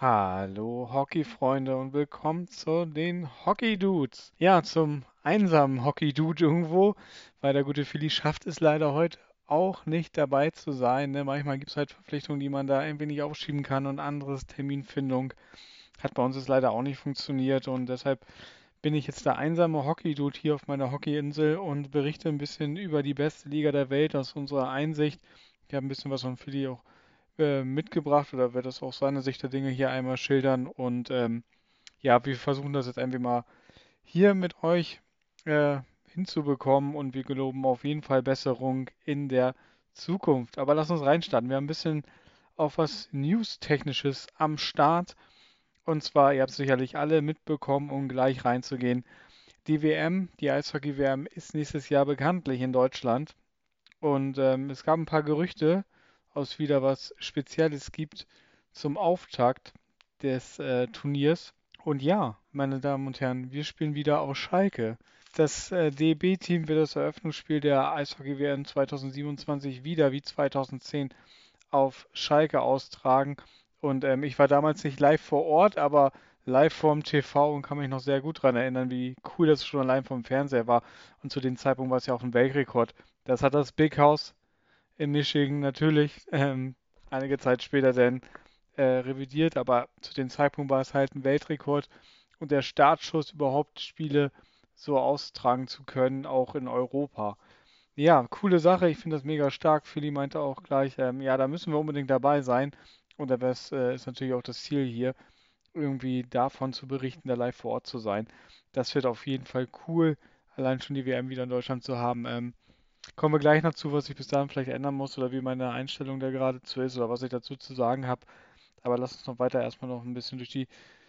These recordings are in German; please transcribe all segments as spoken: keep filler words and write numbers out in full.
Hallo Hockey-Freunde und willkommen zu den Hockey-Dudes. Ja, zum einsamen Hockey-Dude irgendwo, weil der gute Philly schafft es leider heute auch nicht dabei zu sein. Ne? Manchmal gibt es halt Verpflichtungen, die man da ein wenig aufschieben kann und anderes Terminfindung hat bei uns jetzt leider auch nicht funktioniert und deshalb bin ich jetzt der einsame Hockey-Dude hier auf meiner Hockeyinsel und berichte ein bisschen über die beste Liga der Welt aus unserer Einsicht. Ich habe ein bisschen was von Philly auch äh, mitgebracht oder werde das aus seiner Sicht der Dinge hier einmal schildern. Und ähm, ja, wir versuchen das jetzt einfach mal hier mit euch äh, hinzubekommen und wir geloben auf jeden Fall Besserung in der Zukunft. Aber lass uns reinstarten. Wir haben ein bisschen auf was News-Technisches am Start. Und zwar, ihr habt es sicherlich alle mitbekommen, um gleich reinzugehen. Die W M, die Eishockey-W M, ist nächstes Jahr bekanntlich in Deutschland. Und ähm, es gab ein paar Gerüchte, aus wieder was Spezielles gibt zum Auftakt des äh, Turniers. Und ja, meine Damen und Herren, wir spielen wieder auf Schalke. Das äh, D E B-Team wird das Eröffnungsspiel der Eishockey-W M zweitausendsiebenundzwanzig wieder wie zweitausendzehn auf Schalke austragen. Und ähm, ich war damals nicht live vor Ort, aber live vorm T V und kann mich noch sehr gut daran erinnern, wie cool das schon allein vom Fernseher war. Und zu dem Zeitpunkt war es ja auch ein Weltrekord. Das hat das Big House in Michigan natürlich ähm, einige Zeit später dann äh, revidiert, aber zu dem Zeitpunkt war es halt ein Weltrekord und der Startschuss überhaupt Spiele so austragen zu können, auch in Europa. Ja, coole Sache, ich finde das mega stark. Philly meinte auch gleich, ähm, ja, da müssen wir unbedingt dabei sein. Und das äh, ist natürlich auch das Ziel hier, irgendwie davon zu berichten, da live vor Ort zu sein. Das wird auf jeden Fall cool, allein schon die W M wieder in Deutschland zu haben. Ähm, Kommen wir gleich noch zu, was ich bis dahin vielleicht ändern muss oder wie meine Einstellung da geradezu ist oder was ich dazu zu sagen habe. Aber lass uns noch weiter erstmal noch ein bisschen durch die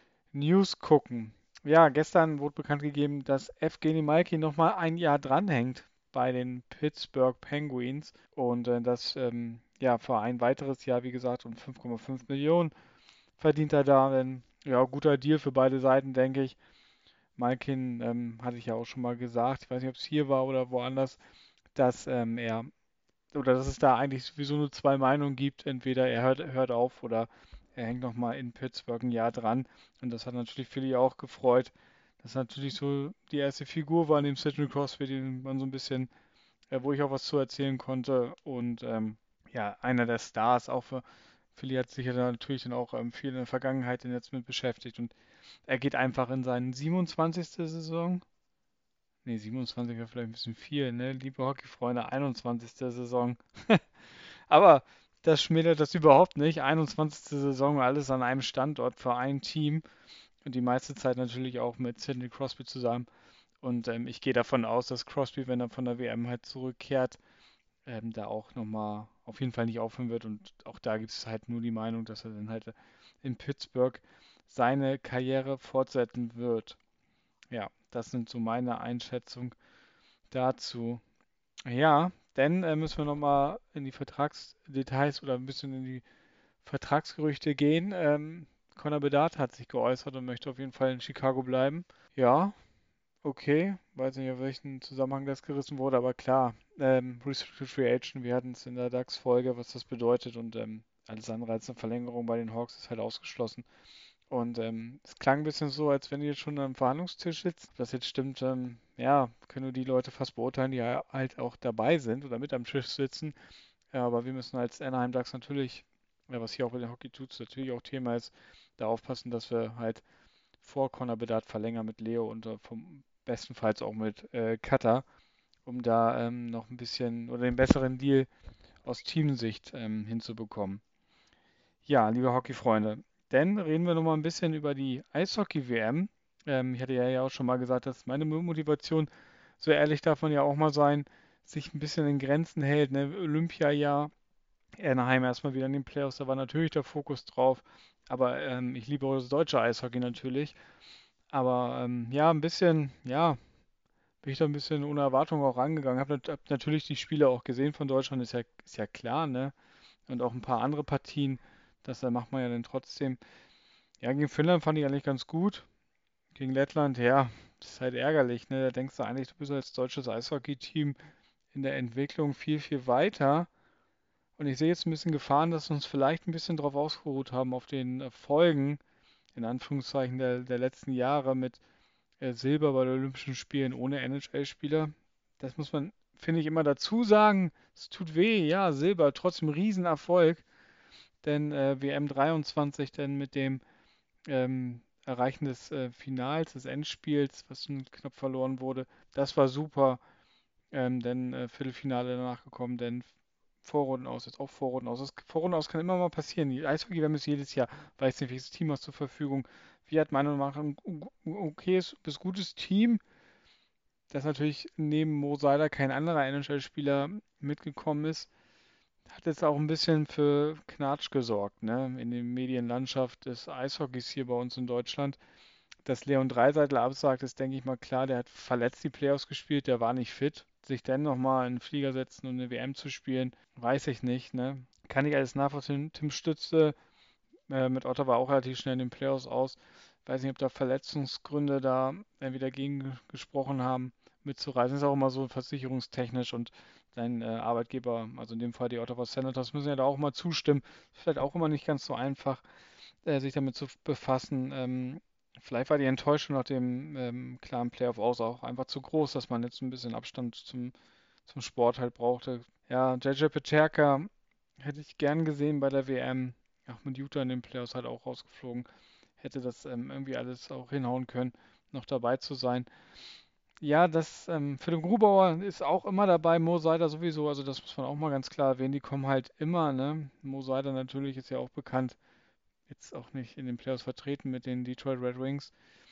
News gucken. Ja, gestern wurde bekannt gegeben, dass Evgeny Malkin nochmal ein Jahr dranhängt bei den Pittsburgh Penguins und äh, das ähm, ja für ein weiteres Jahr, wie gesagt, um fünf Komma fünf Millionen verdient er da. Ein ja, guter Deal für beide Seiten, denke ich. Malkin ähm, hatte ich ja auch schon mal gesagt, ich weiß nicht, ob es hier war oder woanders, dass ähm, er oder dass es da eigentlich sowieso nur zwei Meinungen gibt. Entweder er hört, hört auf oder er hängt nochmal in Pittsburgh ein Jahr dran. Und das hat natürlich Philly auch gefreut. Das natürlich so die erste Figur war neben Sidney Crosby, den man so ein bisschen, äh, wo ich auch was zu erzählen konnte. Und ähm, ja, einer der Stars. Auch für Philly hat sich ja da natürlich dann auch ähm, viel in der Vergangenheit jetzt mit beschäftigt. Und er geht einfach in seinen siebenundzwanzigste. Saison. Nee, siebenundzwanzig wäre vielleicht ein bisschen viel, ne? Liebe Hockeyfreunde, einundzwanzigste. Saison. Aber das schmälert das überhaupt nicht. einundzwanzigste. Saison, alles an einem Standort für ein Team und die meiste Zeit natürlich auch mit Sidney Crosby zusammen. Und ähm, ich gehe davon aus, dass Crosby, wenn er von der W M halt zurückkehrt, ähm, da auch nochmal auf jeden Fall nicht aufhören wird. Und auch da gibt es halt nur die Meinung, dass er dann halt in Pittsburgh seine Karriere fortsetzen wird. Ja, das sind so meine Einschätzungen dazu. Ja, dann äh, müssen wir nochmal in die Vertragsdetails oder ein bisschen in die Vertragsgerüchte gehen. Ähm, Connor Bedard hat sich geäußert und möchte auf jeden Fall in Chicago bleiben. Ja, okay. Weiß nicht, auf welchen Zusammenhang das gerissen wurde, aber klar. Ähm, Restricted Free Agent, wir hatten es in der DAX-Folge, was das bedeutet und ähm, alles andere als eine Verlängerung bei den Hawks ist halt ausgeschlossen. Und ähm, es klang ein bisschen so, als wenn ihr jetzt schon am Verhandlungstisch sitzt. Ob das jetzt stimmt, ähm, ja, können nur die Leute fast beurteilen, die ja halt auch dabei sind oder mit am Tisch sitzen. Ja, aber wir müssen als Anaheim Ducks natürlich, ja, was hier auch bei den Hockey Toots natürlich auch Thema ist, da aufpassen, dass wir halt vor Connor Bedard verlängern mit Leo und äh, vom bestenfalls auch mit äh, Cutter, um da ähm, noch ein bisschen oder den besseren Deal aus Teamsicht ähm, hinzubekommen. Ja, liebe Hockeyfreunde, dann reden wir noch mal ein bisschen über die Eishockey-W M. Ähm, ich hatte ja ja auch schon mal gesagt, dass meine Motivation, so ehrlich darf man ja auch mal sein, sich ein bisschen in Grenzen hält. Ne? Olympiajahr, Anaheim erstmal wieder in den Playoffs, da war natürlich der Fokus drauf. Aber ähm, ich liebe auch das deutsche Eishockey natürlich. Aber ähm, ja, ein bisschen, ja, bin ich da ein bisschen ohne Erwartung auch rangegangen. Habe nat hab natürlich die Spiele auch gesehen von Deutschland, ist ja, ist ja klar, ne? Und auch ein paar andere Partien. Das äh, macht man ja dann trotzdem. Ja, gegen Finnland fand ich eigentlich ganz gut. Gegen Lettland, ja, das ist halt ärgerlich, ne? Da denkst du eigentlich, du bist als deutsches Eishockey-Team in der Entwicklung viel, viel weiter. Und ich sehe jetzt ein bisschen Gefahren, dass wir uns vielleicht ein bisschen drauf ausgeruht haben, auf den Erfolgen, in Anführungszeichen, der, der letzten Jahre mit äh, Silber bei den Olympischen Spielen ohne N H L-Spieler. Das muss man, finde ich, immer dazu sagen. Es tut weh, ja, Silber, trotzdem Riesenerfolg, denn äh, W M dreiundzwanzig, denn mit dem ähm, Erreichen des äh, Finals, des Endspiels, was nun knapp verloren wurde, das war super, ähm, denn äh, Viertelfinale danach gekommen, denn Vorrunden aus, jetzt auch Vorrunden aus. Das Vorrunden aus kann immer mal passieren. Die Eishockey, wir haben es jedes Jahr, weiß nicht, welches Team hast zur Verfügung. Wir hat meiner Meinung nach ein okayes bis gutes Team, dass natürlich neben Mo Seider kein anderer N H L-Spieler mitgekommen ist, hat jetzt auch ein bisschen für Knatsch gesorgt, ne? In der Medienlandschaft des Eishockeys hier bei uns in Deutschland. Dass Leon Draisaitl absagt, ist, denke ich mal, klar. Der hat verletzt die Playoffs gespielt, der war nicht fit. Sich dann nochmal in den Flieger setzen und eine W M zu spielen, weiß ich nicht, ne? Kann ich alles nachvollziehen. Tim Stützle äh, mit Ottawa auch relativ schnell in den Playoffs aus. Weiß nicht, ob da Verletzungsgründe da entweder gegen gesprochen haben, mitzureisen. Ist auch immer so versicherungstechnisch und sein äh, Arbeitgeber, also in dem Fall die Ottawa Senators, müssen ja da auch mal zustimmen. Ist vielleicht auch immer nicht ganz so einfach, äh, sich damit zu befassen. Ähm, vielleicht war die Enttäuschung nach dem ähm, klaren Playoff aus auch einfach zu groß, dass man jetzt ein bisschen Abstand zum, zum Sport halt brauchte. Ja, J J Peterka hätte ich gern gesehen bei der W M. Auch mit Utah in den Playoffs halt auch rausgeflogen. Hätte das ähm, irgendwie alles auch hinhauen können, noch dabei zu sein. Ja, das ähm, Philipp Grubauer ist auch immer dabei, Mo Seider sowieso, also das muss man auch mal ganz klar erwähnen, die kommen halt immer, ne? Mo Seider natürlich ist ja auch bekannt, jetzt auch nicht in den Playoffs vertreten mit den Detroit Red Wings.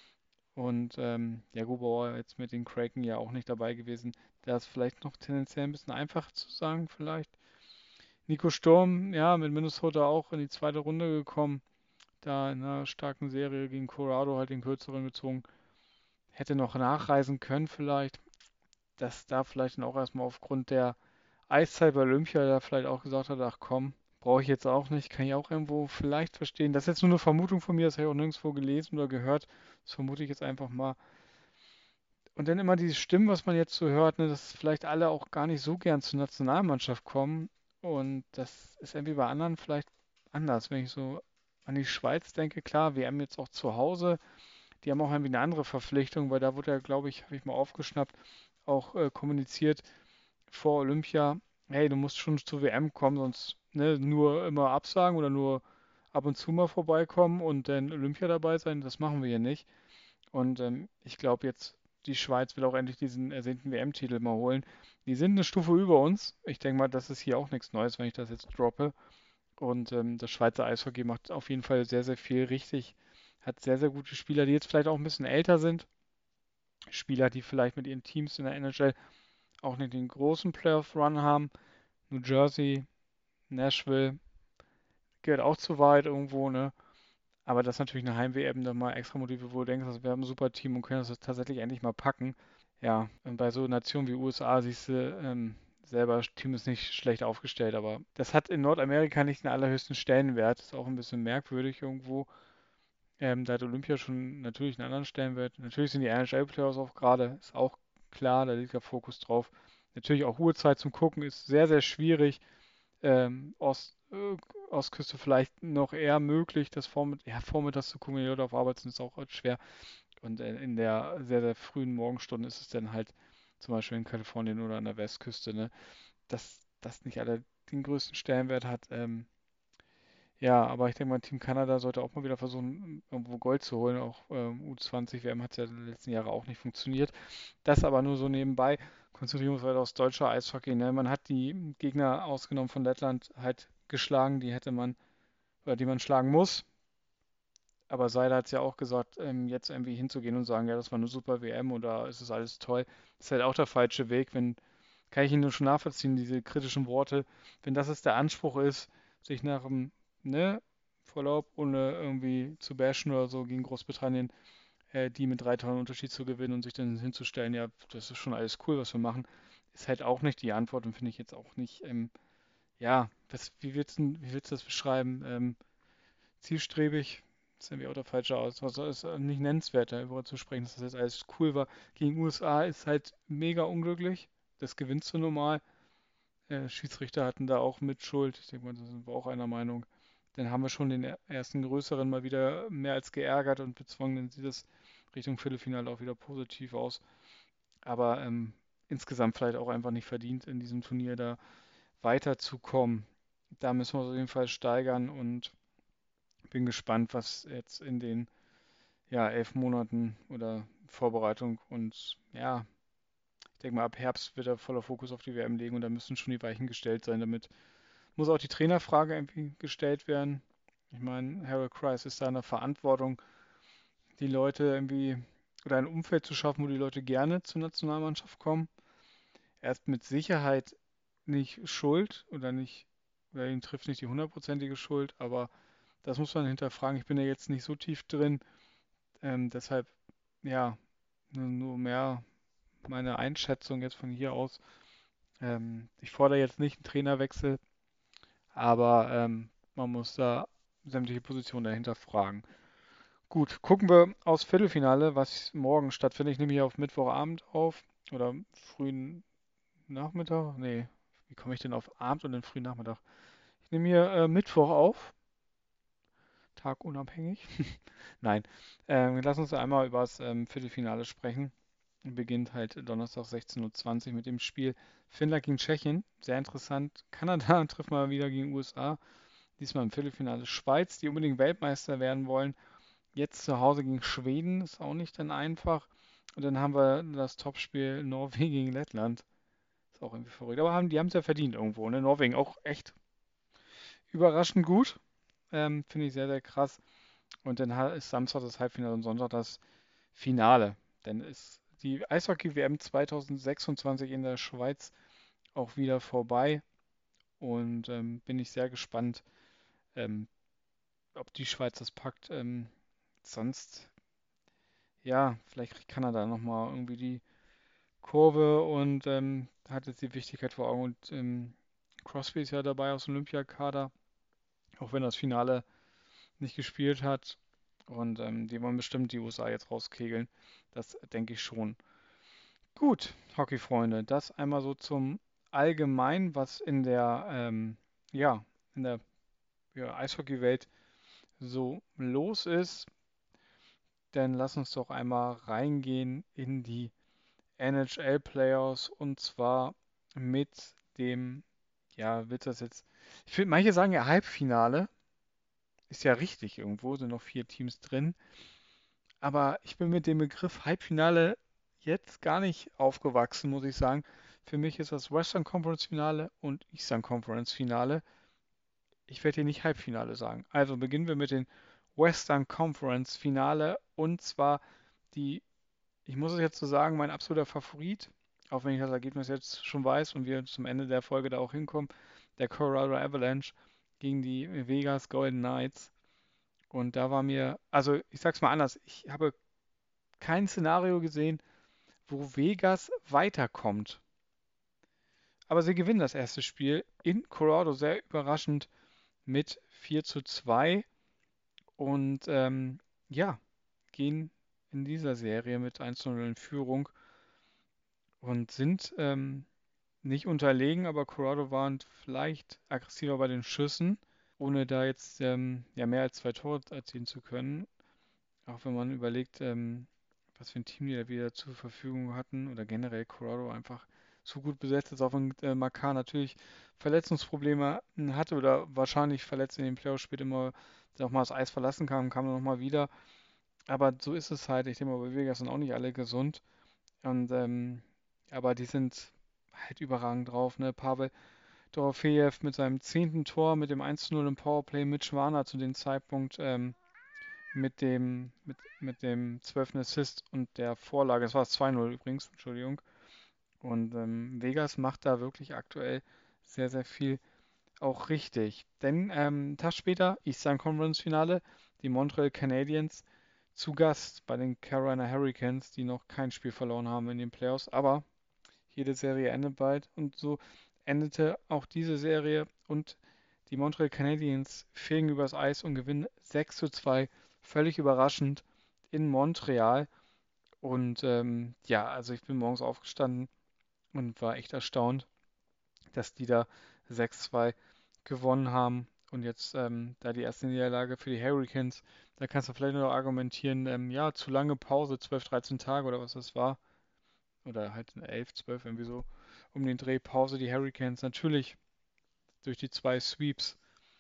Und ähm, ja, Grubauer jetzt mit den Kraken ja auch nicht dabei gewesen. Da ist vielleicht noch tendenziell ein bisschen einfacher zu sagen, vielleicht. Nico Sturm, ja, mit Minnesota auch in die zweite Runde gekommen. Da in einer starken Serie gegen Colorado halt den kürzeren gezogen. Hätte noch nachreisen können vielleicht. Dass da vielleicht dann auch erstmal aufgrund der Eiszeit bei Olympia da vielleicht auch gesagt hat, ach komm, brauche ich jetzt auch nicht, kann ich auch irgendwo vielleicht verstehen. Das ist jetzt nur eine Vermutung von mir, das habe ich auch nirgendwo gelesen oder gehört. Das vermute ich jetzt einfach mal. Und dann immer diese Stimmen, was man jetzt so hört, ne, dass vielleicht alle auch gar nicht so gern zur Nationalmannschaft kommen. Und das ist irgendwie bei anderen vielleicht anders. Wenn ich so an die Schweiz denke, klar, wir haben jetzt auch zu Hause, die haben auch irgendwie eine andere Verpflichtung, weil da wurde ja, glaube ich, habe ich mal aufgeschnappt, auch äh, kommuniziert vor Olympia, hey, du musst schon zur W M kommen, sonst ne, nur immer absagen oder nur ab und zu mal vorbeikommen und dann Olympia dabei sein, das machen wir hier nicht. Und ähm, ich glaube jetzt, die Schweiz will auch endlich diesen ersehnten W M-Titel mal holen. Die sind eine Stufe über uns. Ich denke mal, das ist hier auch nichts Neues, wenn ich das jetzt droppe. Und ähm, das Schweizer Eishockey macht auf jeden Fall sehr, sehr viel richtig. Hat sehr, sehr gute Spieler, die jetzt vielleicht auch ein bisschen älter sind. Spieler, die vielleicht mit ihren Teams in der N H L auch nicht den großen Playoff-Run haben. New Jersey, Nashville, gehört auch zu weit irgendwo, ne? Aber das ist natürlich eine Heim-W M dann mal extra Motive, wo du denkst, also wir haben ein super Team und können das tatsächlich endlich mal packen. Ja, und bei so Nationen wie U S A siehst du, ähm, selber das Team ist nicht schlecht aufgestellt, aber das hat in Nordamerika nicht den allerhöchsten Stellenwert. Ist auch ein bisschen merkwürdig irgendwo. Ähm, da hat Olympia schon natürlich einen anderen Stellenwert. Natürlich sind die N H L-Playoffs auch gerade, ist auch klar, da liegt der Fokus drauf. Natürlich auch Ruhezeit zum Gucken ist sehr, sehr schwierig. Ähm, Ost, äh, Ostküste vielleicht noch eher möglich, das Vormitt ja, vormittags zu gucken, wenn die Leute auf Arbeit sind, ist auch halt schwer. Und äh, in der sehr, sehr frühen Morgenstunden ist es dann halt zum Beispiel in Kalifornien oder an der Westküste, ne, dass das nicht alle den größten Stellenwert hat. Ähm, ja, aber ich denke mal, Team Kanada sollte auch mal wieder versuchen, irgendwo Gold zu holen. Auch ähm, U zwanzig W M hat ja in den letzten Jahren auch nicht funktioniert. Das aber nur so nebenbei. Konzentrieren wir uns weiter aufs deutsche Eishockey. Ne? Man hat die Gegner, ausgenommen von Lettland, halt geschlagen, die hätte man, oder die man schlagen muss. Aber Seiler hat es ja auch gesagt, ähm, jetzt irgendwie hinzugehen und sagen, ja, das war eine super W M oder ist es alles toll, ist halt auch der falsche Weg. Wenn, kann ich Ihnen nur schon nachvollziehen, diese kritischen Worte, wenn das jetzt der Anspruch ist, sich nach dem, ne, Vorlaub, ohne irgendwie zu bashen oder so gegen Großbritannien, äh, die mit drei Toren Unterschied zu gewinnen und sich dann hinzustellen, ja, das ist schon alles cool, was wir machen, ist halt auch nicht die Antwort und finde ich jetzt auch nicht, ähm, ja, das, wie willst du, wie willst du das beschreiben? Ähm, zielstrebig, ist irgendwie auch der falsche Aus. Also ist äh, nicht nennenswert, darüber zu sprechen, dass das jetzt alles cool war. Gegen U S A ist halt mega unglücklich. Das gewinnst du normal. äh, Schiedsrichter hatten da auch Mitschuld. Ich denke mal, da sind wir auch einer Meinung. Dann haben wir schon den er- ersten größeren mal wieder mehr als geärgert und bezwungen. Dann sieht es Richtung Viertelfinale auch wieder positiv aus. Aber ähm, insgesamt vielleicht auch einfach nicht verdient, in diesem Turnier da weiterzukommen. Da müssen wir uns auf jeden Fall steigern und bin gespannt, was jetzt in den ja, elf Monaten oder Vorbereitung und ja, ich denke mal, ab Herbst wird er voller Fokus auf die W M legen und da müssen schon die Weichen gestellt sein. Damit muss auch die Trainerfrage irgendwie gestellt werden. Ich meine, Harold Price ist da in der Verantwortung, die Leute irgendwie oder ein Umfeld zu schaffen, wo die Leute gerne zur Nationalmannschaft kommen. Er ist mit Sicherheit nicht schuld oder nicht, oder ihn trifft nicht die hundertprozentige Schuld, aber das muss man hinterfragen. Ich bin ja jetzt nicht so tief drin, ähm, deshalb ja, nur, nur mehr meine Einschätzung jetzt von hier aus. Ähm, ich fordere jetzt nicht einen Trainerwechsel, aber ähm, man muss da sämtliche Positionen dahinter fragen. Gut, gucken wir aufs Viertelfinale, was morgen stattfindet. Ich nehme hier auf Mittwochabend auf oder frühen Nachmittag. Nee, wie komme ich denn auf Abend und den frühen Nachmittag? Ich nehme hier äh, Mittwoch auf, tagunabhängig. Nein, ähm, lass uns einmal über das ähm, Viertelfinale sprechen. Beginnt halt Donnerstag sechzehn Uhr zwanzig mit dem Spiel Finnland gegen Tschechien. Sehr interessant. Kanada trifft mal wieder gegen U S A. Diesmal im Viertelfinale Schweiz, die unbedingt Weltmeister werden wollen. Jetzt zu Hause gegen Schweden, ist auch nicht dann einfach. Und dann haben wir das Topspiel Norwegen gegen Lettland. Ist auch irgendwie verrückt. Aber haben, die haben es ja verdient irgendwo. Ne? Norwegen auch echt überraschend gut. Ähm, Finde ich sehr, sehr krass. Und dann ha- ist Samstag das Halbfinale und Sonntag das Finale. Dann ist die Eishockey-W M zwanzig sechsundzwanzig in der Schweiz auch wieder vorbei. Und ähm, bin ich sehr gespannt, ähm, ob die Schweiz das packt. Ähm, sonst, ja, vielleicht kriegt Kanada nochmal irgendwie die Kurve und ähm, hat jetzt die Wichtigkeit vor Augen. Und ähm, Crosby ist ja dabei aus dem Olympiakader, auch wenn das Finale nicht gespielt hat. Und ähm, die wollen bestimmt die U S A jetzt rauskegeln. Das denke ich schon. Gut, Hockeyfreunde, das einmal so zum Allgemeinen, was in der, ähm, ja, in der ja, Eishockeywelt so los ist. Dann lass uns doch einmal reingehen in die N H L-Playoffs und zwar mit dem, ja, wird das jetzt, ich finde, manche sagen ja Halbfinale, ist ja richtig irgendwo, sind noch vier Teams drin, aber ich bin mit dem Begriff Halbfinale jetzt gar nicht aufgewachsen, muss ich sagen. Für mich ist das Western Conference Finale und Eastern Conference Finale. Ich werde hier nicht Halbfinale sagen. Also beginnen wir mit dem Western Conference Finale und zwar die, ich muss es jetzt so sagen, mein absoluter Favorit, auch wenn ich das Ergebnis jetzt schon weiß und wir zum Ende der Folge da auch hinkommen, der Colorado Avalanche gegen die Vegas Golden Knights. Und da war mir, also ich sag's mal anders, ich habe kein Szenario gesehen, wo Vegas weiterkommt. Aber sie gewinnen das erste Spiel in Colorado sehr überraschend mit vier zu zwei und ähm, ja, gehen in dieser Serie mit eins zu null in Führung und sind ähm, nicht unterlegen, aber Colorado waren vielleicht aggressiver bei den Schüssen, ohne da jetzt ähm, ja, mehr als zwei Tore erzielen zu können. Auch wenn man überlegt, ähm, was für ein Team die da wieder zur Verfügung hatten oder generell Colorado einfach so gut besetzt ist, auch wenn äh, Makar natürlich Verletzungsprobleme hatte oder wahrscheinlich verletzt in den Playoffs spät immer auch mal das Eis verlassen kam, kam dann nochmal wieder. Aber so ist es halt. Ich denke mal, bei Vegas sind auch nicht alle gesund. Und ähm, aber die sind halt überragend drauf, ne? Pavel Dorofejew mit seinem zehnten Tor, mit dem eins zu null im Powerplay, mit Schwaner zu dem Zeitpunkt ähm, mit dem, mit, mit dem zwölften Assist und der Vorlage. Das war das zwei null übrigens, Entschuldigung. Und ähm, Vegas macht da wirklich aktuell sehr, sehr viel auch richtig. Denn ähm, einen Tag später, Eastern Conference Finale, die Montreal Canadiens zu Gast bei den Carolina Hurricanes, die noch kein Spiel verloren haben in den Playoffs. Aber jede Serie endet bald und so endete auch diese Serie und die Montreal Canadiens fegen übers Eis und gewinnen sechs zu zwei, völlig überraschend in Montreal. Und ähm, ja, also ich bin morgens aufgestanden und war echt erstaunt, dass die da sechs zwei gewonnen haben. Und jetzt ähm, da die erste Niederlage für die Hurricanes, da kannst du vielleicht noch argumentieren, ähm, ja, zu lange Pause, zwölf, dreizehn Tage oder was das war. Oder halt elf, zwölf, irgendwie so um den Dreh Pause. Die Hurricanes natürlich durch die zwei Sweeps.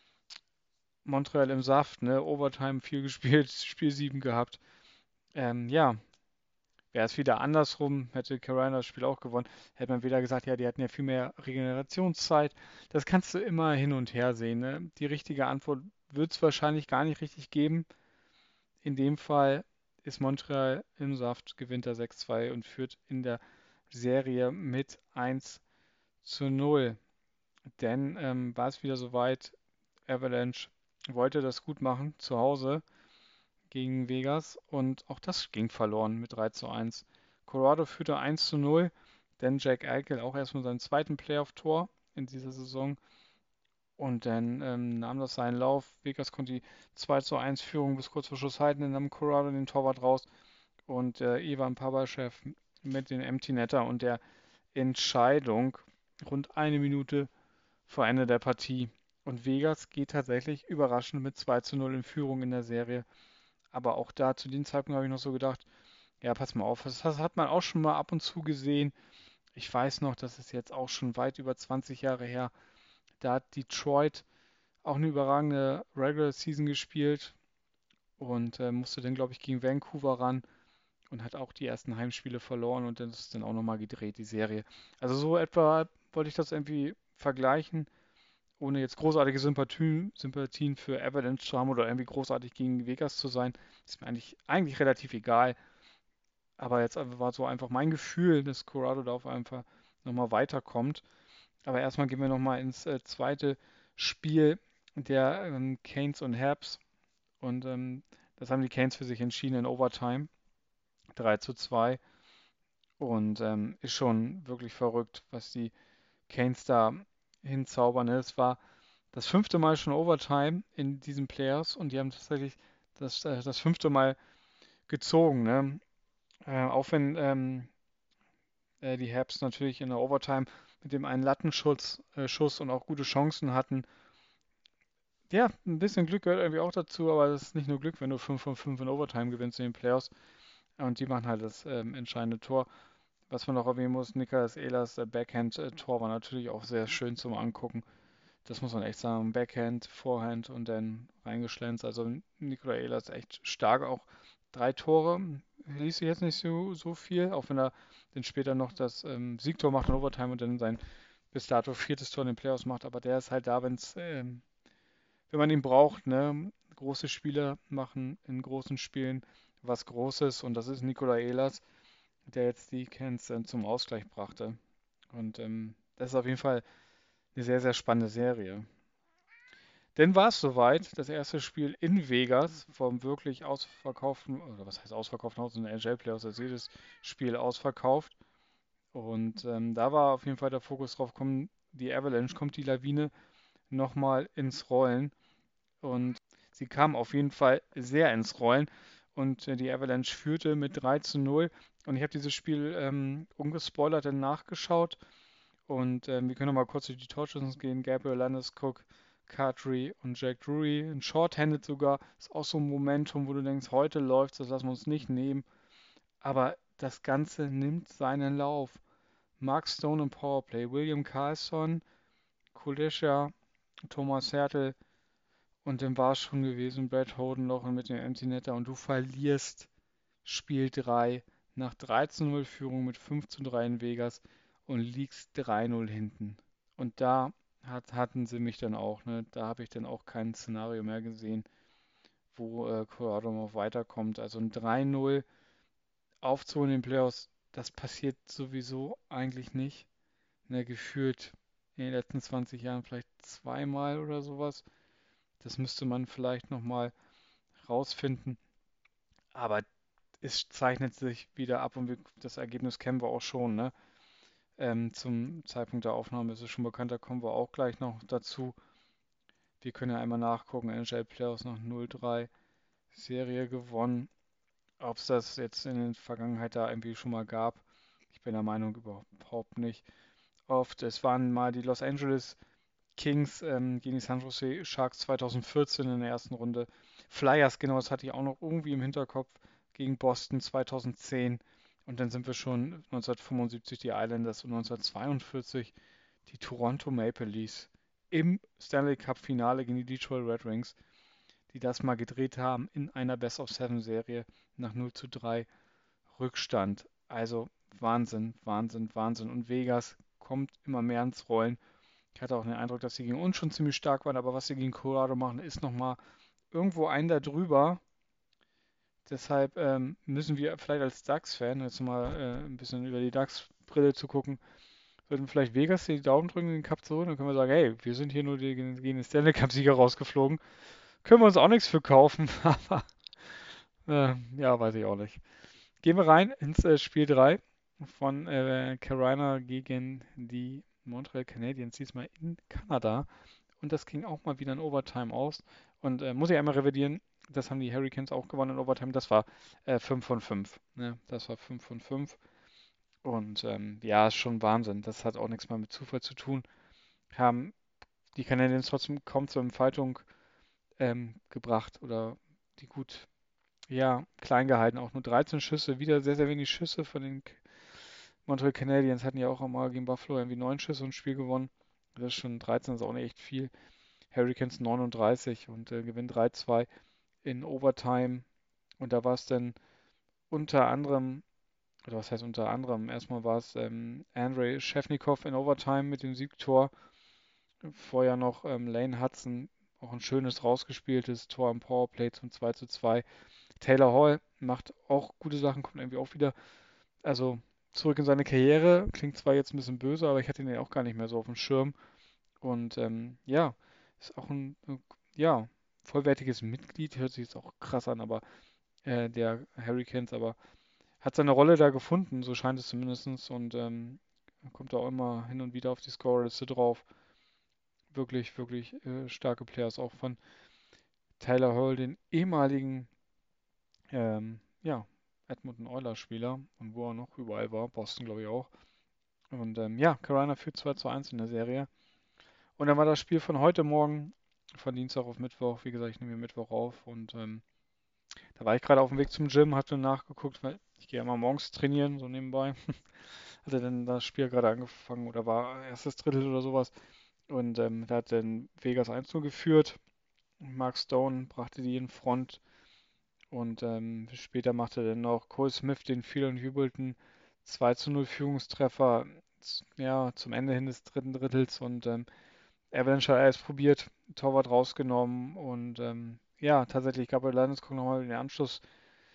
Montreal im Saft, ne? Overtime viel gespielt, Spiel sieben gehabt. Ähm, ja, wäre es wieder andersrum, hätte Carolina das Spiel auch gewonnen, hätte man wieder gesagt, ja, die hatten ja viel mehr Regenerationszeit. Das kannst du immer hin und her sehen. Ne? Die richtige Antwort wird es wahrscheinlich gar nicht richtig geben. In dem Fall ist Montreal im Saft, gewinnt er sechs zwei und führt in der Serie mit eins zu null. Denn ähm, war es wieder soweit, Avalanche wollte das gut machen zu Hause gegen Vegas und auch das ging verloren mit drei zu eins. Colorado führte eins zu null, denn Jack Eichel auch erstmal seinen zweiten Playoff-Tor in dieser Saison und dann ähm, nahm das seinen Lauf. Vegas konnte die zwei zu eins Führung bis kurz vor Schluss halten, dann nahm Colorado den Torwart raus und äh, Ivan Pabaschew mit dem Empty Netter und der Entscheidung rund eine Minute vor Ende der Partie. Und Vegas geht tatsächlich überraschend mit zwei zu null in Führung in der Serie. Aber auch da, zu dem Zeitpunkt habe ich noch so gedacht, ja, pass mal auf, das hat man auch schon mal ab und zu gesehen. Ich weiß noch, das ist jetzt auch schon weit über zwanzig Jahre her. Da hat Detroit auch eine überragende Regular Season gespielt und äh, musste dann, glaube ich, gegen Vancouver ran und hat auch die ersten Heimspiele verloren und dann ist es dann auch nochmal gedreht, die Serie. Also so etwa wollte ich das irgendwie vergleichen, ohne jetzt großartige Sympathien, Sympathien für Avalanche zu haben oder irgendwie großartig gegen Vegas zu sein. Ist mir eigentlich, eigentlich relativ egal. Aber jetzt war so einfach mein Gefühl, dass Colorado da auf einfach nochmal weiterkommt. Aber erstmal gehen wir nochmal ins äh, zweite Spiel der ähm, Canes und Habs. Und ähm, das haben die Canes für sich entschieden in Overtime. drei zu zwei. Und ähm, ist schon wirklich verrückt, was die Canes da hinzaubern. Es war das fünfte Mal schon Overtime in diesen Playoffs und die haben tatsächlich das, äh, das fünfte Mal gezogen. Ne? Äh, auch wenn ähm, äh, die Habs natürlich in der Overtime mit dem einen Lattenschuss äh, Schuss und auch gute Chancen hatten. Ja, ein bisschen Glück gehört irgendwie auch dazu, aber das ist nicht nur Glück, wenn du fünf von fünf in Overtime gewinnst in den Playoffs. Und die machen halt das ähm, entscheidende Tor. Was man noch erwähnen muss, Nicolas Ehlers äh, Backhand-Tor war natürlich auch sehr schön zum Angucken. Das muss man echt sagen. Backhand, Vorhand und dann reingeschlänzt. Also Nikola Ehlers echt stark. Auch drei Tore. Ließ sich jetzt nicht so, so viel, auch wenn er dann später noch das ähm, Siegtor macht in Overtime und dann sein bis dato viertes Tor in den Playoffs macht. Aber der ist halt da, wenn's, ähm, wenn man ihn braucht. Ne? Große Spieler machen in großen Spielen was Großes und das ist Nikola Ehlers, der jetzt die Canes äh, zum Ausgleich brachte. Und ähm, das ist auf jeden Fall eine sehr, sehr spannende Serie. Dann war es soweit, das erste Spiel in Vegas vom wirklich ausverkauften, oder was heißt ausverkauften Haus, in der N H L-Playoffs ist jedes Spiel ausverkauft. Und ähm, da war auf jeden Fall der Fokus drauf, kommen die Avalanche, kommt die Lawine nochmal ins Rollen. Und sie kam auf jeden Fall sehr ins Rollen. Und äh, die Avalanche führte mit drei zu null. Und ich habe dieses Spiel ähm, ungespoilert dann nachgeschaut. Und ähm, wir können noch mal kurz durch die Torchancen gehen. Gabriel Landeskog, Kadri und Jack Drury. Ein Shorthanded sogar. Ist auch so ein Momentum, wo du denkst, heute läuft das lassen wir uns nicht nehmen. Aber das Ganze nimmt seinen Lauf. Mark Stone im Powerplay, William Karlsson, Kulescha, Thomas Hertel und dann war es schon gewesen, Brad Holden noch mit dem Empty Netter und du verlierst Spiel drei nach drei zu null Führung mit fünf zu drei in Vegas und liegst drei null hinten. Und da hat, hatten sie mich dann auch, ne? Da habe ich dann auch kein Szenario mehr gesehen, wo äh, Colorado noch weiterkommt. Also ein drei null aufzuholen in den Playoffs, das passiert sowieso eigentlich nicht. Ne, gefühlt in den letzten zwanzig Jahren vielleicht zweimal oder sowas. Das müsste man vielleicht nochmal rausfinden. Aber es zeichnet sich wieder ab und wir, das Ergebnis kennen wir auch schon, ne? Ähm, zum Zeitpunkt der Aufnahme ist es schon bekannt, da kommen wir auch gleich noch dazu. Wir können ja einmal nachgucken, N H L Playoffs noch null drei Serie gewonnen. Ob es das jetzt in der Vergangenheit da irgendwie schon mal gab, ich bin der Meinung überhaupt nicht. oft. Es waren mal die Los Angeles Kings ähm, gegen die San Jose Sharks zweitausendvierzehn in der ersten Runde. Flyers, genau, das hatte ich auch noch irgendwie im Hinterkopf, gegen Boston zweitausendzehn. Und dann sind wir schon neunzehnhundertfünfundsiebzig die Islanders und neunzehnhundertzweiundvierzig die Toronto Maple Leafs im Stanley Cup Finale gegen die Detroit Red Wings, die das mal gedreht haben in einer Best-of-Seven-Serie nach null zu drei Rückstand. Also Wahnsinn, Wahnsinn, Wahnsinn. Und Vegas kommt immer mehr ins Rollen. Ich hatte auch den Eindruck, dass sie gegen uns schon ziemlich stark waren, aber was sie gegen Colorado machen, ist nochmal irgendwo ein da drüber. Deshalb ähm, müssen wir vielleicht als DAX-Fan, jetzt mal äh, ein bisschen über die DAX-Brille zu gucken, sollten vielleicht Vegas die Daumen drücken, den Cup zu holen. Dann können wir sagen, hey, wir sind hier nur die- gegen den Stanley Cup-Sieger rausgeflogen. Können wir uns auch nichts für kaufen, aber äh, ja, weiß ich auch nicht. Gehen wir rein ins äh, Spiel drei von äh, Carolina gegen die Montreal Canadiens, diesmal in Kanada. Und das ging auch mal wieder in Overtime aus. Und äh, muss ich einmal revidieren, das haben die Hurricanes auch gewonnen in Overtime. Das war äh, fünf von fünf. Ne? Das war fünf von fünf. Und ähm, ja, ist schon Wahnsinn. Das hat auch nichts mehr mit Zufall zu tun. Haben die Canadiens trotzdem kaum zur Entfaltung ähm, gebracht oder die gut, ja, klein gehalten. Auch nur dreizehn Schüsse, wieder sehr, sehr wenig Schüsse von den Montreal Canadiens. Hatten ja auch einmal gegen Buffalo irgendwie neun Schüsse und ein Spiel gewonnen. Das ist schon dreizehn, ist auch nicht echt viel. Hurricanes neununddreißig und äh, gewinnen drei zwei in Overtime. Und da war es dann unter anderem, oder was heißt unter anderem? Erstmal war es ähm, Andrei Shevnikov in Overtime mit dem Siegtor. Vorher noch ähm, Lane Hudson, auch ein schönes rausgespieltes Tor am Powerplay zum zwei zu zwei. Taylor Hall macht auch gute Sachen, kommt irgendwie auch wieder, also zurück in seine Karriere. Klingt zwar jetzt ein bisschen böse, aber ich hatte ihn ja auch gar nicht mehr so auf dem Schirm. Und ähm, ja, ist auch ein, äh, ja, vollwertiges Mitglied, hört sich jetzt auch krass an, aber äh, der Hurricanes, aber hat seine Rolle da gefunden, so scheint es zumindest. Und ähm, kommt auch immer hin und wieder auf die Scorerliste drauf. Wirklich, wirklich äh, starke Players, auch von Tyler Hall, den ehemaligen ähm, ja, Edmonton Oilers-Spieler und wo er noch überall war, Boston glaube ich auch. Und ähm, ja, Carolina führt zwei zu eins in der Serie. Und dann war das Spiel von heute Morgen, von Dienstag auf Mittwoch. Wie gesagt, ich nehme mir Mittwoch auf. Und ähm, da war ich gerade auf dem Weg zum Gym, hatte nachgeguckt, weil ich gehe ja immer morgens trainieren, so nebenbei. Hatte dann das Spiel gerade angefangen oder war erstes Drittel oder sowas. Und ähm, da hat dann Vegas eins zu null geführt. Mark Stone brachte die in Front. Und ähm, später machte dann noch Cole Smith den viel und jubelten zwei zu null Führungstreffer, z- ja, zum Ende hin des dritten Drittels. Und ähm, Avalanche hat erst probiert, Torwart rausgenommen und ähm, ja, tatsächlich Gabriel Landeskog nochmal den Anschlusstreffer,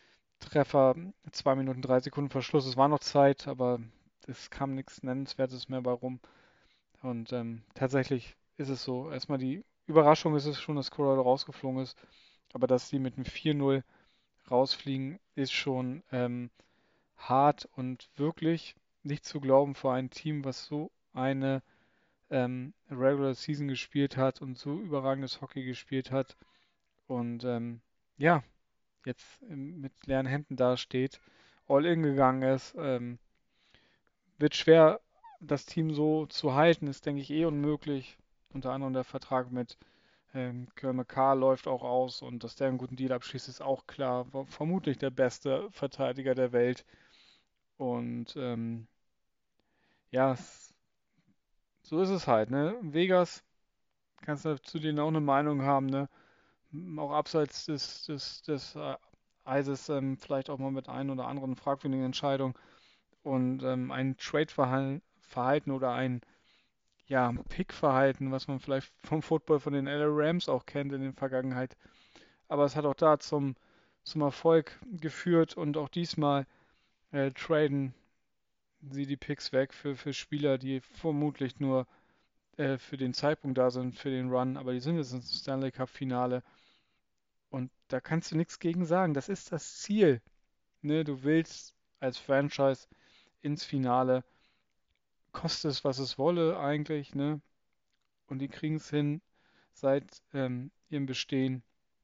zwei Minuten drei Sekunden Verschluss. Es war noch Zeit, aber es kam nichts Nennenswertes mehr bei rum. Und ähm, tatsächlich ist es so. Erstmal die Überraschung ist es schon, dass Colorado rausgeflogen ist, aber dass die mit einem vier null rausfliegen, ist schon ähm, hart und wirklich nicht zu glauben für ein Team, was so eine ähm, Regular Season gespielt hat und so überragendes Hockey gespielt hat und ähm, ja, jetzt ähm, mit leeren Händen dasteht, all in gegangen ist. Ähm, wird schwer, das Team so zu halten, ist, denke ich, eh unmöglich. Unter anderem der Vertrag mit ähm, Cale Makar läuft auch aus und dass der einen guten Deal abschließt, ist auch klar. War vermutlich der beste Verteidiger der Welt. Und ähm, ja, es, so ist es halt, ne? Vegas, kannst du zu denen auch eine Meinung haben, ne? Auch abseits des, des, des äh, Eises ähm, vielleicht auch mal mit ein oder anderen fragwürdigen Entscheidungen und ähm, ein Trade-Verhalten Verhalten oder ein ja, Pick-Verhalten, was man vielleicht vom Football von den L A Rams auch kennt in der Vergangenheit. Aber es hat auch da zum, zum Erfolg geführt und auch diesmal äh, traden sie die Picks weg für, für Spieler, die vermutlich nur äh, für den Zeitpunkt da sind, für den Run, aber die sind jetzt im Stanley Cup Finale und da kannst du nichts gegen sagen. Das ist das Ziel. Ne? Du willst als Franchise ins Finale, koste es, was es wolle eigentlich, ne? Und die kriegen es hin seit ähm, ihrem Bestehen,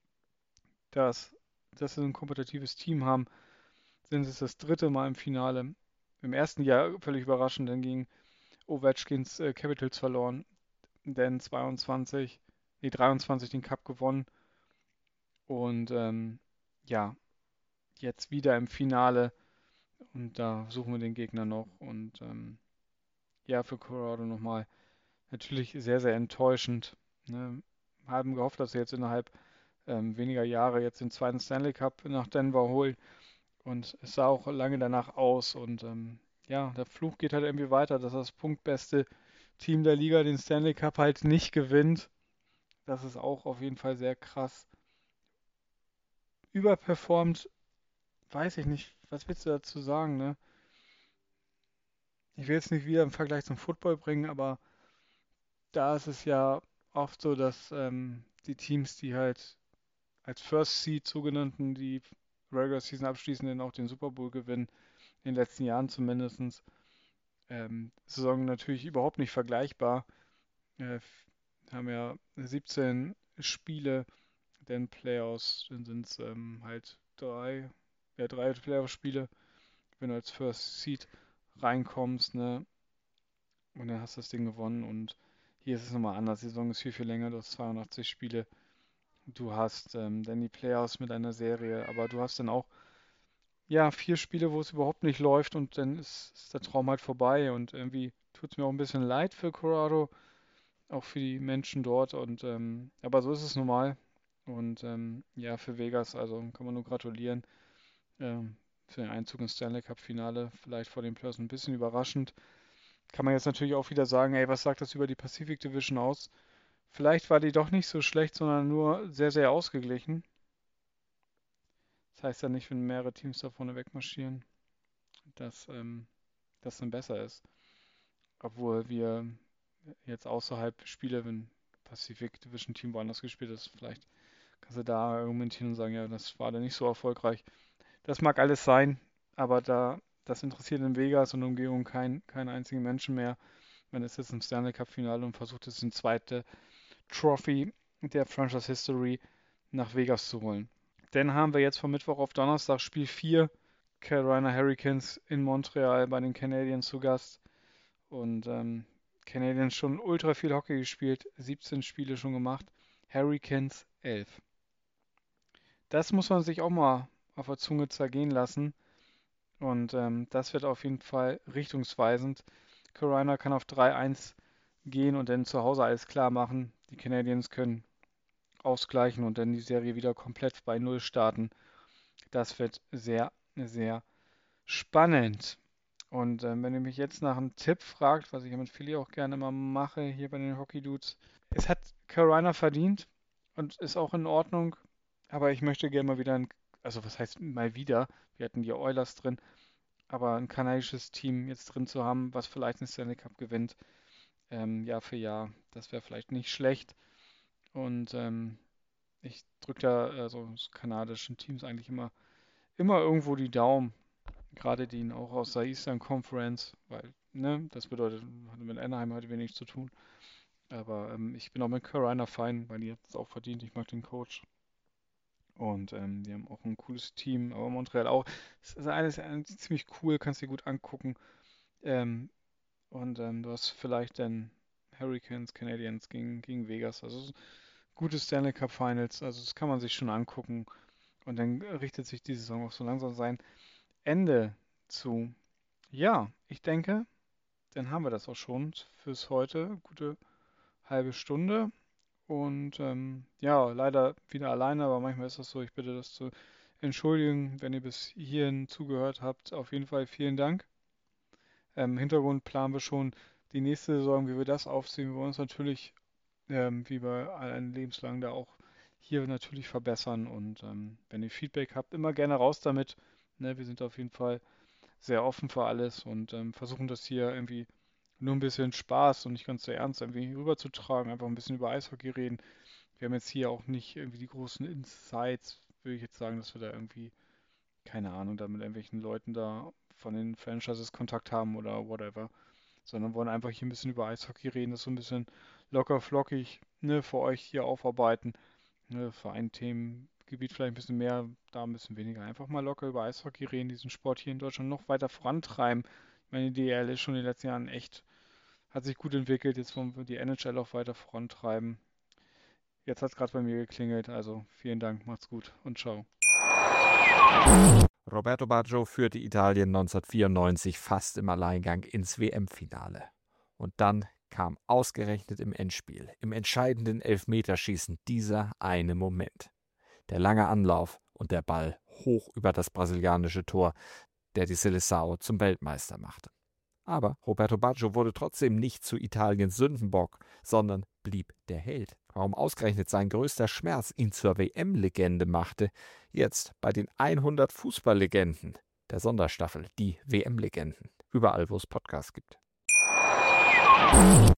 dass, dass sie ein kompetitives Team haben. Sind es das dritte Mal im Finale. Im ersten Jahr völlig überraschend, dann gegen Ovechkins äh, Capitals verloren, denn zweiundzwanzig, nee, dreiundzwanzig den Cup gewonnen und ähm, ja, jetzt wieder im Finale und da suchen wir den Gegner noch und ähm, ja, für Colorado nochmal natürlich sehr, sehr enttäuschend. Ne? Haben gehofft, dass sie jetzt innerhalb ähm, weniger Jahre jetzt den zweiten Stanley Cup nach Denver holen und es sah auch lange danach aus und ähm, ja, der Fluch geht halt irgendwie weiter, dass das punktbeste Team der Liga den Stanley Cup halt nicht gewinnt. Das ist auch auf jeden Fall sehr krass. Überperformt, weiß ich nicht, was willst du dazu sagen, ne? Ich will jetzt nicht wieder im Vergleich zum Football bringen, aber da ist es ja oft so, dass ähm, die Teams, die halt als First Seed sogenannten, die Regular Season abschließen, dann auch den Super Bowl gewinnen, in den letzten Jahren zumindest. Ähm, Saison natürlich überhaupt nicht vergleichbar. Äh, haben ja siebzehn Spiele, dann Playoffs, dann sind es ähm, halt drei, ja, drei Playoff-Spiele, wenn du als First Seed reinkommst, ne? Und dann hast du das Ding gewonnen und hier ist es nochmal anders. Die Saison ist viel, viel länger, du hast zweiundachtzig Spiele. Du hast ähm, dann die Playoffs mit einer Serie, aber du hast dann auch, ja, vier Spiele, wo es überhaupt nicht läuft und dann ist, ist der Traum halt vorbei und irgendwie tut es mir auch ein bisschen leid für Colorado, auch für die Menschen dort und ähm, aber so ist es normal und ähm, ja, für Vegas, also kann man nur gratulieren ähm, für den Einzug ins Stanley Cup Finale, vielleicht vor den Playoffs ein bisschen überraschend. Kann man jetzt natürlich auch wieder sagen, ey, was sagt das über die Pacific Division aus? Vielleicht war die doch nicht so schlecht, sondern nur sehr, sehr ausgeglichen. Das heißt ja nicht, wenn mehrere Teams da vorne wegmarschieren, dass ähm, das dann besser ist. Obwohl wir jetzt außerhalb Spiele, wenn Pacific Division Team woanders gespielt ist, vielleicht kannst du da argumentieren und sagen, ja, das war dann nicht so erfolgreich. Das mag alles sein, aber da das interessiert in Vegas und Umgebung keinen keinen einzigen Menschen mehr. Man ist jetzt im Stanley Cup Finale und versucht jetzt den zweite Trophy der Franchise History nach Vegas zu holen. Dann haben wir jetzt von Mittwoch auf Donnerstag Spiel vier. Carolina Hurricanes in Montreal bei den Canadiens zu Gast. Und ähm, Canadiens schon ultra viel Hockey gespielt, siebzehn Spiele schon gemacht. Hurricanes elf. Das muss man sich auch mal auf der Zunge zergehen lassen. Und ähm, das wird auf jeden Fall richtungsweisend. Carolina kann auf drei eins gehen und dann zu Hause alles klar machen. Die Canadiens können ausgleichen und dann die Serie wieder komplett bei Null starten. Das wird sehr, sehr spannend. Und ähm, wenn ihr mich jetzt nach einem Tipp fragt, was ich ja mit Philly auch gerne mal mache, hier bei den Hockey Dudes, es hat Carolina verdient und ist auch in Ordnung, aber ich möchte gerne mal wieder ein, also was heißt mal wieder, wir hatten die Oilers drin, aber ein kanadisches Team jetzt drin zu haben, was vielleicht den Stanley Cup gewinnt, ähm, Jahr für Jahr, das wäre vielleicht nicht schlecht. Und ähm, ich drücke da also des kanadischen Teams eigentlich immer, immer irgendwo die Daumen. Gerade die auch aus der Eastern Conference, weil, ne, das bedeutet, hatte mit Anaheim heute wenig zu tun. Aber ähm, ich bin auch mit Carolina fein, weil die jetzt es auch verdient. Ich mag den Coach. Und ähm, die haben auch ein cooles Team, aber Montreal auch. Es ist alles eigentlich ziemlich cool, kannst dir gut angucken. Ähm, und ähm, du hast vielleicht dann Hurricanes, Canadiens gegen, gegen Vegas. Also es ist gute Stanley Cup Finals. Also das kann man sich schon angucken. Und dann richtet sich die Saison auch so langsam sein Ende zu. Ja, ich denke, dann haben wir das auch schon fürs heute. Gute halbe Stunde. Und ähm, ja, leider wieder alleine, aber manchmal ist das so. Ich bitte das zu entschuldigen, wenn ihr bis hierhin zugehört habt. Auf jeden Fall vielen Dank. Ähm, Im Hintergrund planen wir schon die nächste Saison, wie wir das aufziehen. Wir wollen uns natürlich, ähm, wie bei allen lebenslang, da auch hier natürlich verbessern. Und ähm, wenn ihr Feedback habt, immer gerne raus damit. Ne, wir sind auf jeden Fall sehr offen für alles und ähm, versuchen das hier irgendwie nur ein bisschen Spaß und nicht ganz so ernst irgendwie rüberzutragen, einfach ein bisschen über Eishockey reden. Wir haben jetzt hier auch nicht irgendwie die großen Insights, würde ich jetzt sagen, dass wir da irgendwie, keine Ahnung, da mit irgendwelchen Leuten da von den Franchises Kontakt haben oder whatever, sondern wollen einfach hier ein bisschen über Eishockey reden, das so ein bisschen locker flockig, ne, für euch hier aufarbeiten, ne, für ein Themengebiet vielleicht ein bisschen mehr, da ein bisschen weniger. Einfach mal locker über Eishockey reden, diesen Sport hier in Deutschland noch weiter vorantreiben. Ich meine, die D E L ist schon in den letzten Jahren echt hat sich gut entwickelt, jetzt wollen wir die N H L auch weiter vorantreiben. Jetzt hat es gerade bei mir geklingelt, also vielen Dank, macht's gut und ciao. Roberto Baggio führte Italien neunzehnhundertvierundneunzig fast im Alleingang ins W M-Finale. Und dann kam ausgerechnet im Endspiel, im entscheidenden Elfmeterschießen, dieser eine Moment. Der lange Anlauf und der Ball hoch über das brasilianische Tor, der die Seleção zum Weltmeister machte. Aber Roberto Baggio wurde trotzdem nicht zu Italiens Sündenbock, sondern blieb der Held. Warum ausgerechnet sein größter Schmerz ihn zur W M-Legende machte, jetzt bei den hundert Fußballlegenden der Sonderstaffel, die W M-Legenden, überall wo es Podcasts gibt.